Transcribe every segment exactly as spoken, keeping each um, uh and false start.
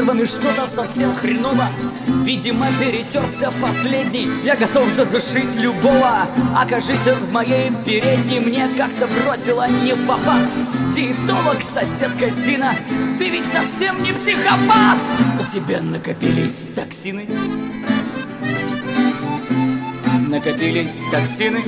нервами что-то совсем хреново. Видимо, перетерся последний. Я готов задушить любого. Окажись он в моей передней, мне как-то бросила не в попад. Диетолог, соседка Зина, ты ведь совсем не психопат. У тебя накопились токсины. Накопились токсины.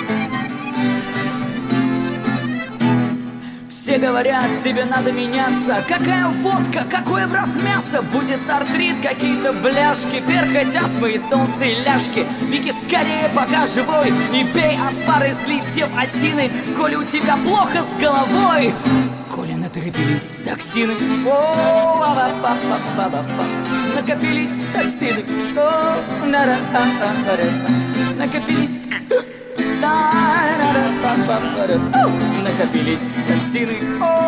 Все говорят, тебе надо меняться. Какая водка, какой, брат, мясо. Будет артрит, какие-то бляшки, перхоть, астмы и толстые ляжки. Беги скорее, пока живой, и пей отвар из листьев осины, коли у тебя плохо с головой. Коли накопились токсины. О, ба ба ба ба ба ба. Накопились токсины. О, на накопились. Накопились токсины.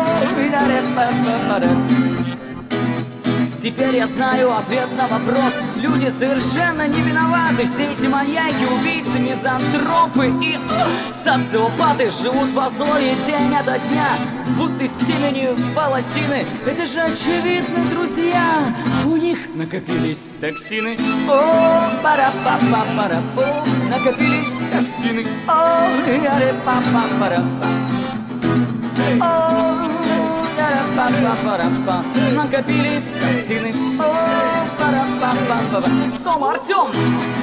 Теперь я знаю ответ на вопрос. Люди совершенно не виноваты. Все эти маньяки, убийцы, мизантропы и о, социопаты живут во злое день ото дня, будто из темени волосины. Это же очевидно, друзья. У них накопились токсины. О, пара-па-па-пара-по. Накопились токсины. О, яре-па-па-пара-па. О, яре-па-па-пара-па. Накопились токсины. О, пара-па-па-па-па. Сом Артем.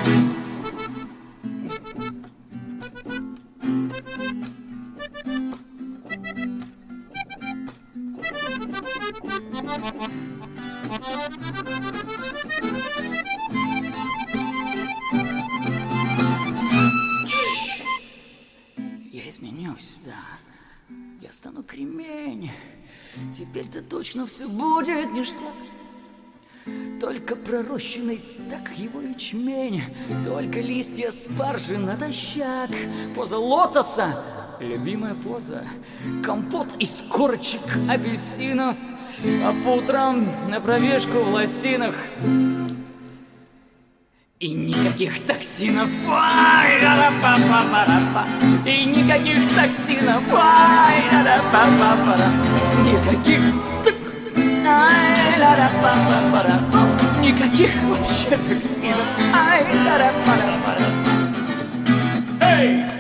Я изменюсь, да. Я стану кремень. Теперь-то точно все будет ништяк. Только пророщенный так его ячмень, только листья спаржи натощак. Поза лотоса, любимая поза. Компот из корочек апельсинов, а по утрам на пробежку в лосинах. И никаких токсинов. Ай, и никаких токсинов. Ай, никаких. Ай, никаких вообще токсинов. Ай, эй!